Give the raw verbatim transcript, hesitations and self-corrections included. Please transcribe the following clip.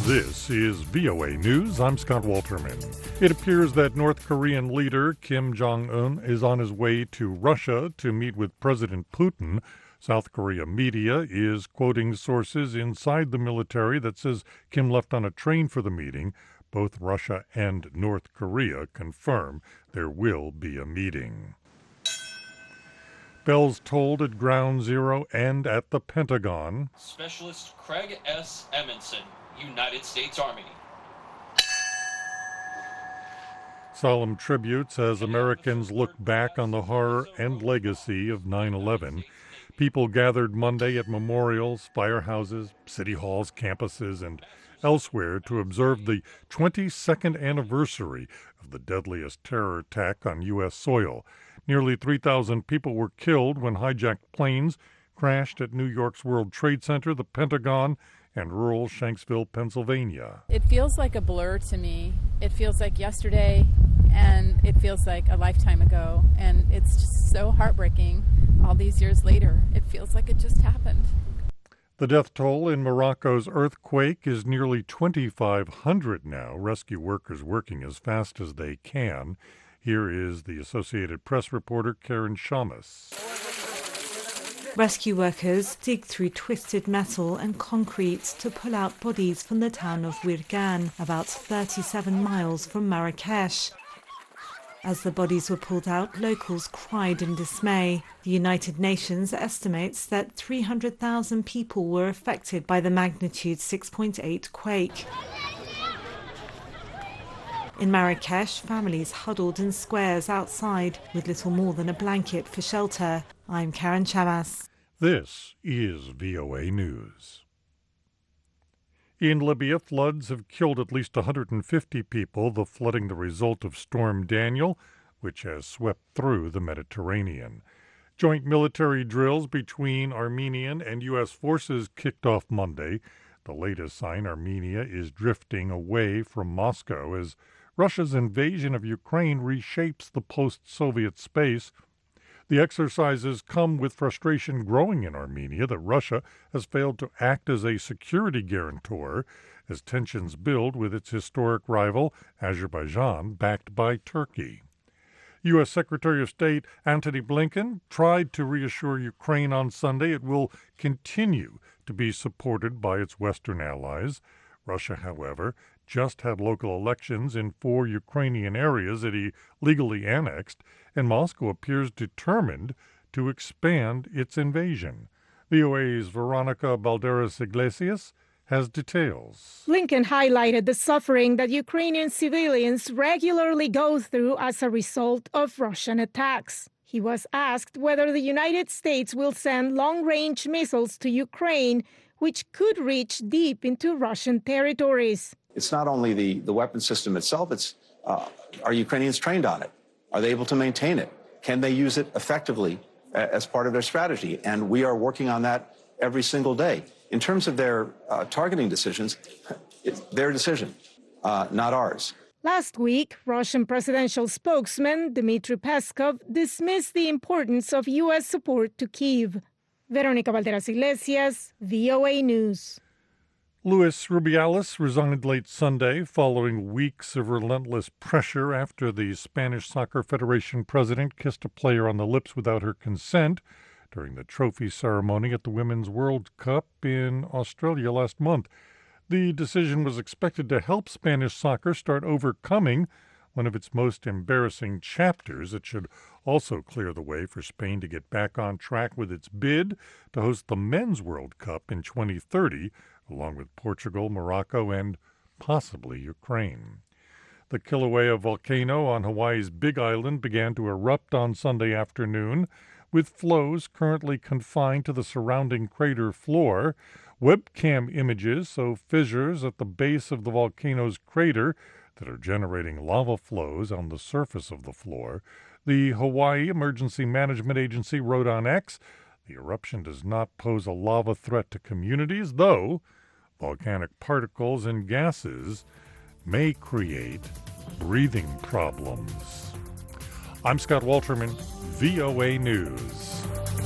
This is V O A News. I'm Scott Walterman. It appears that North Korean leader Kim Jong-un is on his way to Russia to meet with President Putin. South Korea media is quoting sources inside the military that says Kim left on a train for the meeting. Both Russia and North Korea confirm there will be a meeting. Bells tolled at Ground Zero and at the Pentagon. Specialist Craig S. Edmondson, United States Army. Solemn tributes as Americans look back on the horror and legacy of nine eleven. People gathered Monday at memorials, firehouses, city halls, campuses, and elsewhere to observe the twenty-second anniversary of the deadliest terror attack on U S soil. Nearly three thousand people were killed when hijacked planes crashed at New York's World Trade Center, the Pentagon, and rural Shanksville, Pennsylvania. It feels like a blur to me. It feels like yesterday, and it feels like a lifetime ago. And it's just so heartbreaking all these years later. It feels like it just happened. The death toll in Morocco's earthquake is nearly twenty-five hundred now. Rescue workers working as fast as they can. Here is the Associated Press reporter Karen Shamus. Rescue workers dig through twisted metal and concrete to pull out bodies from the town of Wirgan, about thirty-seven miles from Marrakesh. As the bodies were pulled out, locals cried in dismay. The United Nations estimates that three hundred thousand people were affected by the magnitude six point eight quake. In Marrakesh, families huddled in squares outside with little more than a blanket for shelter. I'm Karen Chamas. This is V O A News. In Libya, floods have killed at least one hundred fifty people, the flooding the result of Storm Daniel, which has swept through the Mediterranean. Joint military drills between Armenian and U S forces kicked off Monday. The latest sign Armenia is drifting away from Moscow as Russia's invasion of Ukraine reshapes the post-Soviet space. The exercises come with frustration growing in Armenia that Russia has failed to act as a security guarantor as tensions build with its historic rival, Azerbaijan, backed by Turkey. U S. Secretary of State Antony Blinken tried to reassure Ukraine on Sunday it will continue to be supported by its Western allies. Russia, however, just had local elections in four Ukrainian areas it illegally annexed, and Moscow appears determined to expand its invasion. V O A's Veronica Balderas Iglesias has details. Blinken highlighted the suffering that Ukrainian civilians regularly go through as a result of Russian attacks. He was asked whether the United States will send long-range missiles to Ukraine, which could reach deep into Russian territories. It's not only the, the weapon system itself, it's uh, are Ukrainians trained on it? Are they able to maintain it? Can they use it effectively uh, as part of their strategy? And we are working on that every single day. In terms of their uh, targeting decisions, it's their decision, uh, not ours. Last week, Russian presidential spokesman Dmitry Peskov dismissed the importance of U S support to Kyiv. Veronica Balderas Iglesias, V O A News. Luis Rubiales resigned late Sunday following weeks of relentless pressure after the Spanish Soccer Federation president kissed a player on the lips without her consent during the trophy ceremony at the Women's World Cup in Australia last month. The decision was expected to help Spanish soccer start overcoming one of its most embarrassing chapters. It should also clear the way for Spain to get back on track with its bid to host the Men's World Cup in twenty thirty, along with Portugal, Morocco, and possibly Ukraine. The Kilauea volcano on Hawaii's Big Island began to erupt on Sunday afternoon, with flows currently confined to the surrounding crater floor. Webcam images show fissures at the base of the volcano's crater that are generating lava flows on the surface of the floor. The Hawaii Emergency Management Agency wrote on X, the eruption does not pose a lava threat to communities, though volcanic particles and gases may create breathing problems. I'm Scott Walterman, V O A News.